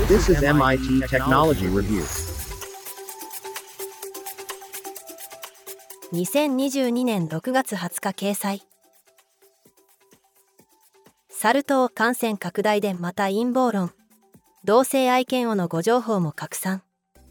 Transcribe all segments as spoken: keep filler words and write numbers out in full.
This is M I T Technology Review. にせんにじゅうにねんろくがつはつか掲載。サル痘感染拡大でまた陰謀論。同性愛嫌悪の誤情報も拡散。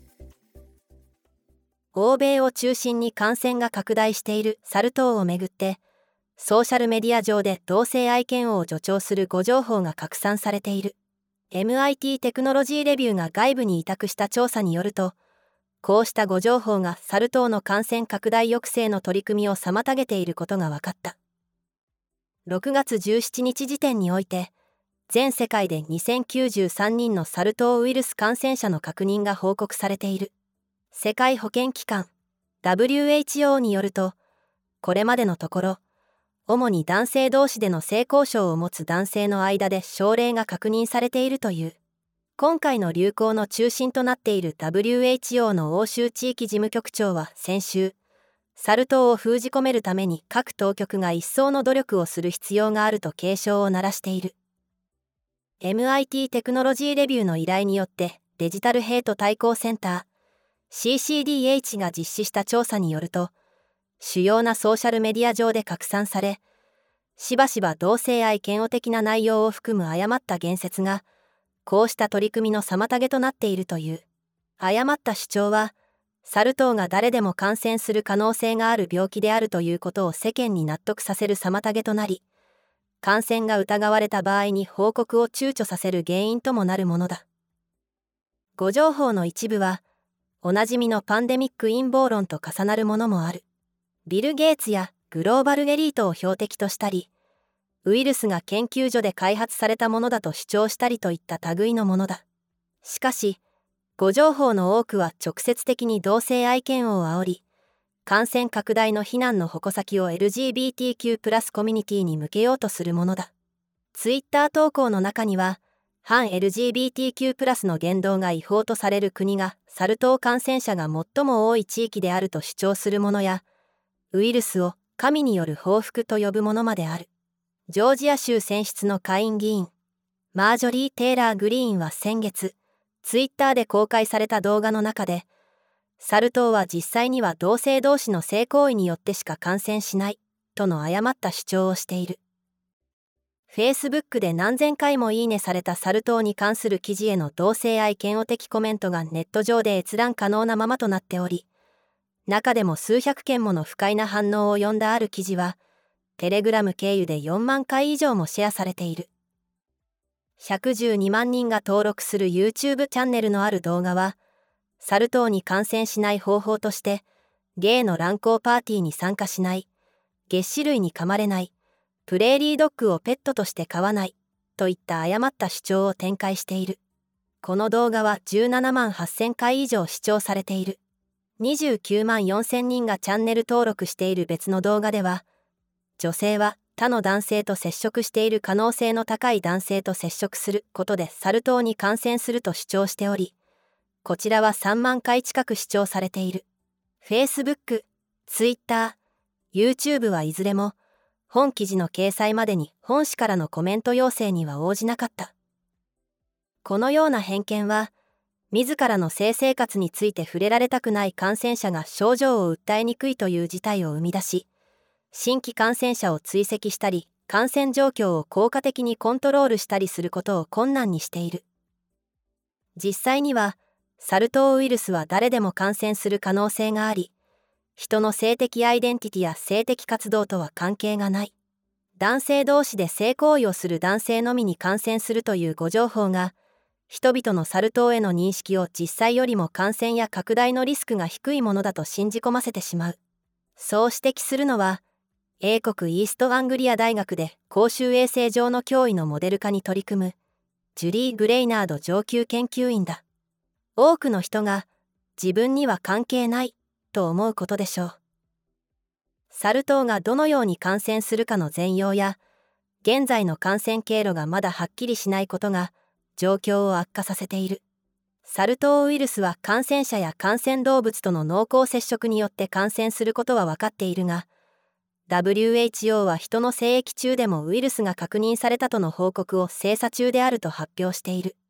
欧米を中心に感染が拡大しているサル痘をめぐって、ソーシャルメディア上で同性愛嫌悪を助長する誤情報が拡散されている。エムアイティー テクノロジーレビューが外部に委託した調査によると、こうした誤情報がサル痘の感染拡大抑制の取り組みを妨げていることが分かった。ろくがつじゅうしちにち時点において、全世界でにせんきゅうじゅうさんにんのサル痘ウイルス感染者の確認が報告されている。世界保健機関 ダブリューエイチオー によると、これまでのところ、主に男性同士での性交渉を持つ男性の間で症例が確認されているという。今回の流行の中心となっている ダブリューエイチオー の欧州地域事務局長は先週、サル痘を封じ込めるために各当局が一層の努力をする必要があると警鐘を鳴らしている。エムアイティー テクノロジーレビューの依頼によってデジタルヘイト対抗センター シーシーディーエイチ が実施した調査によると、主要なソーシャルメディア上で拡散され、しばしば同性愛嫌悪的な内容を含む誤った言説が、こうした取り組みの妨げとなっているという。誤った主張は、サル痘が誰でも感染する可能性がある病気であるということを世間に納得させる妨げとなり、感染が疑われた場合に報告を躊躇させる原因ともなるものだ。誤情報の一部は、おなじみのパンデミック陰謀論と重なるものもある。ビル・ゲイツやグローバルエリートを標的としたり、ウイルスが研究所で開発されたものだと主張したりといった類のものだ。しかし、誤情報の多くは直接的に同性愛嫌悪を煽り、感染拡大の非難の矛先を エルジービーティーキュー プラスコミュニティに向けようとするものだ。ツイッター投稿の中には、反 エルジービーティーキュー プラスの言動が違法とされる国がサル痘感染者が最も多い地域であると主張するものや、ウイルスを神による報復と呼ぶものまである。ジョージア州選出の下院議員、マージョリー・テイラー・グリーンは先月、ツイッターで公開された動画の中で、サル痘は実際には同性同士の性行為によってしか感染しない、との誤った主張をしている。Facebook で何千回もいいねされたサル痘に関する記事への同性愛嫌悪的コメントがネット上で閲覧可能なままとなっており、中でも数百件もの不快な反応を呼んだある記事は、テレグラム経由でよんまんかい以上もシェアされている。ひゃくじゅうにまんにんが登録する YouTube チャンネルのある動画は、サル痘に感染しない方法として、ゲイの乱交パーティーに参加しない、齧歯類に噛まれない、プレーリードッグをペットとして飼わない、といった誤った主張を展開している。この動画はじゅうななまんはっせんかい以上視聴されている。にじゅうきゅうまんよんせんにんがチャンネル登録している別の動画では、女性は他の男性と接触している可能性の高い男性と接触することでサル痘に感染すると主張しており、こちらはさんまんかい近く視聴されている。Facebook、Twitter、YouTube はいずれも、本記事の掲載までに本誌からのコメント要請には応じなかった。このような偏見は、自らの性生活について触れられたくない感染者が症状を訴えにくいという事態を生み出し、新規感染者を追跡したり、感染状況を効果的にコントロールしたりすることを困難にしている。実際には、サル痘ウイルスは誰でも感染する可能性があり、人の性的アイデンティティや性的活動とは関係がない。男性同士で性行為をする男性のみに感染するという誤情報が、人々のサル痘への認識を実際よりも感染や拡大のリスクが低いものだと信じ込ませてしまう。そう指摘するのは、英国イーストアングリア大学で公衆衛生上の脅威のモデル化に取り組む、ジュリー・グレイナード上級研究員だ。多くの人が、自分には関係ない、と思うことでしょう。サル痘がどのように感染するかの全容や、現在の感染経路がまだはっきりしないことが、状況を悪化させている。サル痘ウイルスは感染者や感染動物との濃厚接触によって感染することは分かっているが、ダブリューエイチオー は人の精液中でもウイルスが確認されたとの報告を精査中であると発表している。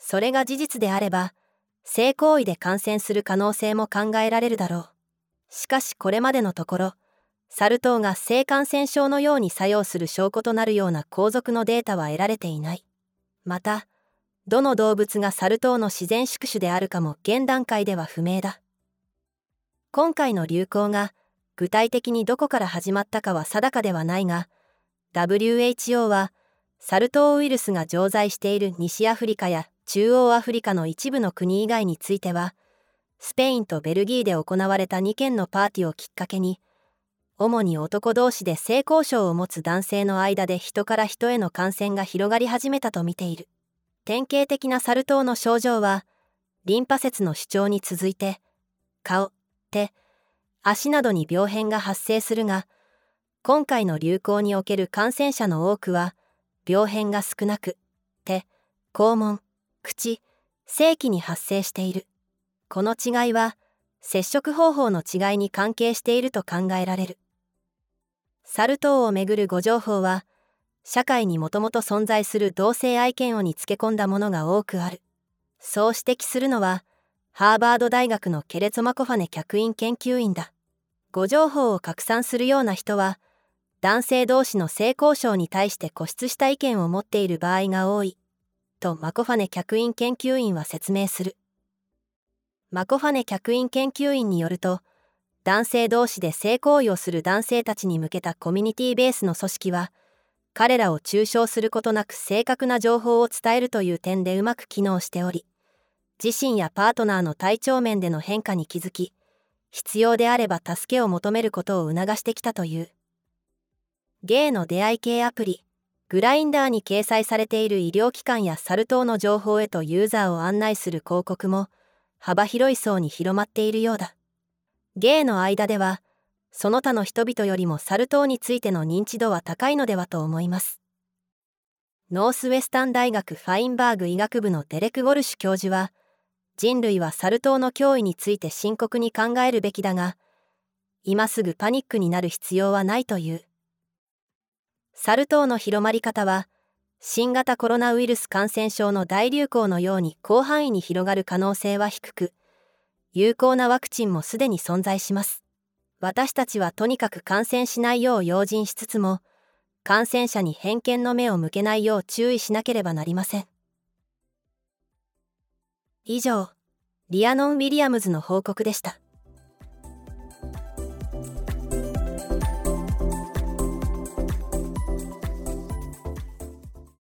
それが事実であれば、性行為で感染する可能性も考えられるだろう。しかしこれまでのところ、サル痘が性感染症のように作用する証拠となるような後続のデータは得られていない。また、どの動物がサル痘の自然宿主であるかも現段階では不明だ。今回の流行が具体的にどこから始まったかは定かではないが、ダブリューエイチオー はサル痘ウイルスが常在している西アフリカや中央アフリカの一部の国以外については、スペインとベルギーで行われたにけんのパーティーをきっかけに、主に男同士で性交渉を持つ男性の間で人から人への感染が広がり始めたと見ている。典型的なサル痘の症状は、リンパ節の主張に続いて、顔、手、足などに病変が発生するが、今回の流行における感染者の多くは、病変が少なく、手、肛門、口、性器に発生している。この違いは、接触方法の違いに関係していると考えられる。サル痘をめぐる誤情報は、社会にもともと存在する同性愛嫌悪につけ込んだものが多くある。そう指摘するのは、ハーバード大学のケレツォ・マコファネ客員研究員だ。誤情報を拡散するような人は、男性同士の性交渉に対して固執した意見を持っている場合が多い、とマコファネ客員研究員は説明する。マコファネ客員研究員によると、男性同士で性行為をする男性たちに向けたコミュニティベースの組織は、彼らを中傷することなく正確な情報を伝えるという点でうまく機能しており、自身やパートナーの体調面での変化に気づき、必要であれば助けを求めることを促してきたという。ゲイの出会い系アプリ、グラインダーに掲載されている医療機関やサル痘の情報へとユーザーを案内する広告も、幅広い層に広まっているようだ。ゲイの間では、その他の人々よりもサル痘についての認知度は高いのではと思います。ノースウェスタン大学ファインバーグ医学部のデレク・ウォルシュ教授は、人類はサル痘の脅威について深刻に考えるべきだが、今すぐパニックになる必要はないという。サル痘の広まり方は、新型コロナウイルス感染症の大流行のように広範囲に広がる可能性は低く、有効なワクチンもすでに存在します。私たちはとにかく感染しないよう用心しつつも、感染者に偏見の目を向けないよう注意しなければなりません。以上、リアノン・ウィリアムズの報告でした。